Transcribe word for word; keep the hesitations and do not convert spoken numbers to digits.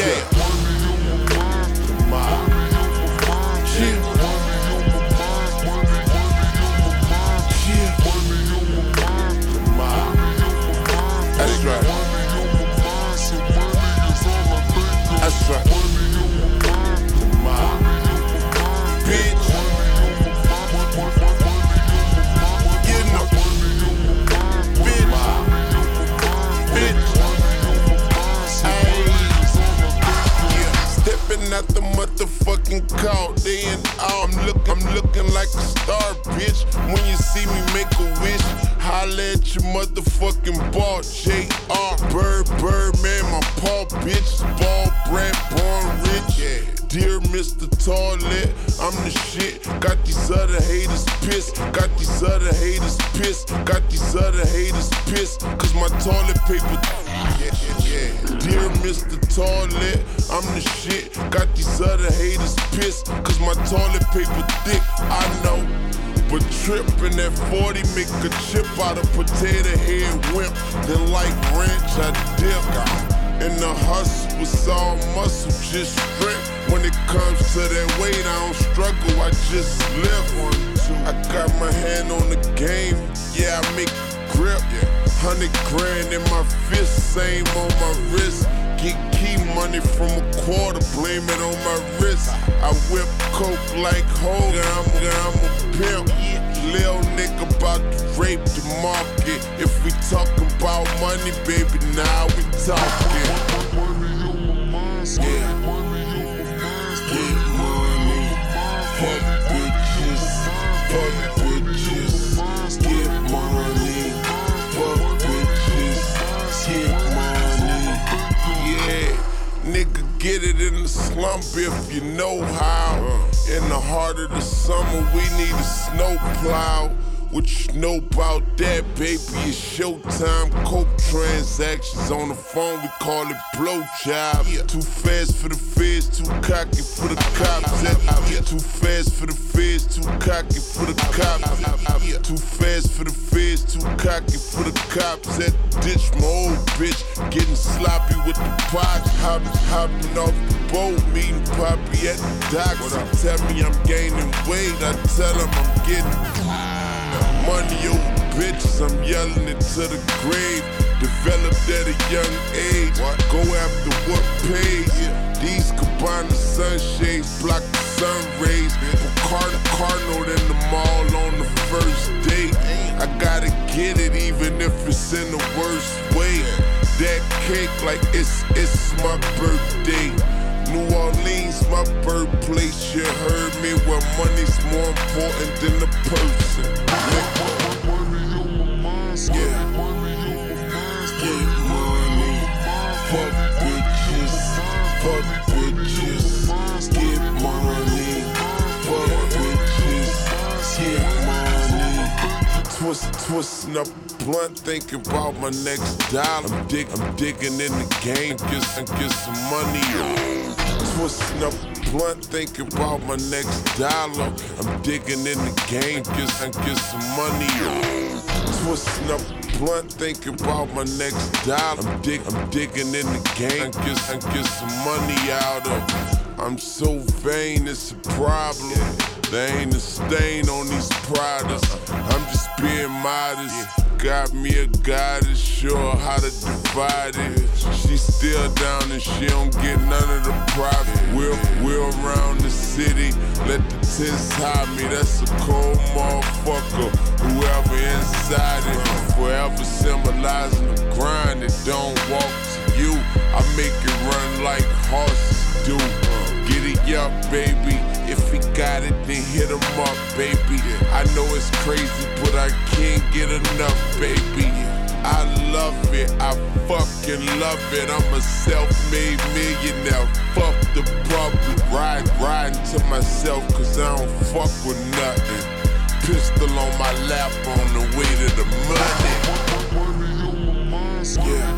Yeah. That's right. That's right. Bitch. You know. Bitch. Bitch. Ayy. Yeah. Stepping out the motherfucking car, they and all. I'm looking, I'm looking like a star, bitch. When you see me make a wish, holla at your motherfucking ball, J R Bird, Bird, man, my paw, bitch. Ball, brat, born rich. Yeah. Dear Mister Toilet, I'm the shit. Got these other haters pissed. Got these other haters pissed. Got these other haters pissed. Cause my toilet paper. Yeah, yeah, yeah. Dear Mister Toilet, I'm the shit. Got these other haters pissed. Cause my toilet paper thick, I know. But trippin' at forty make a chip out of potato head wimp. Then like ranch, I dip. And the hustle was all muscle, just strength. When it comes to that weight, I don't struggle, I just live. I got my hand on the game, yeah, I make it grip. Hundred grand in my fist, same on my wrist. Get key money from a quarter, blame it on my wrist. I whip coke like Hogan, I'm, I'm a pimp. Lil nigga about to rape the market. If we talking about money, baby, now we talking. Yeah. Get money, fuck bitches, fuck bitches. Get money, fuck bitches, get money. Yeah, nigga, get it in the slump if you know how. In the heart of the summer, we need a snow plow. What you know about that, baby? It's showtime. Coke transactions on the phone, we call it blowjob. Too fast for the feds, too cocky for the cops. Too fast for the feds, too cocky for the cops. Too fast for the feds, too cocky for the cops. At the ditch, my old bitch getting sloppy with the pot. Hopping, hopping off the boat, meeting Poppy at the docks. He tell me I'm gaining weight, I tell him I'm getting money over bitches, I'm yelling it to the grave. Developed at a young age, go after what pays. These Cabana sunshades block the sun rays. Cardinal, Cardinal in the mall on the first date. I gotta get it even if it's in the worst way. That cake like it's, it's my birthday. New Orleans, my birthplace, you heard me. Where money's more important than the person. Yeah. Get money, fuck bitches, fuck bitches. Get money, fuck bitches, get money. Twist, twisting up a blunt, thinking about my next dollar. I'm, dig, I'm digging in the game, get some, get some money. Twisting up a blunt, thinking about my next dollar. I'm digging in the game, get some, get some money. Twisting up a blunt, thinking about my next dollar. I'm, dig, I'm digging in the game, get some, get some money out of. I'm so vain, it's a problem. There ain't a stain on these products. I'm just being modest. Got me a goddess, sure how to divide it. She still down and she don't get none of the profit. We're, we're around the city, let the tents hide me. That's a cold motherfucker, whoever inside it. Forever symbolizing the grind that don't walk to you. I make it run like horses do. Get it up, baby. If he got it, then hit him up, baby. I know it's crazy, but I can't get enough, baby. I love it, I fucking love it. I'm a self-made millionaire. Fuck the public. Ride, riding to myself, cause I don't fuck with nothing. Pistol on my lap on the way to the money. Yeah.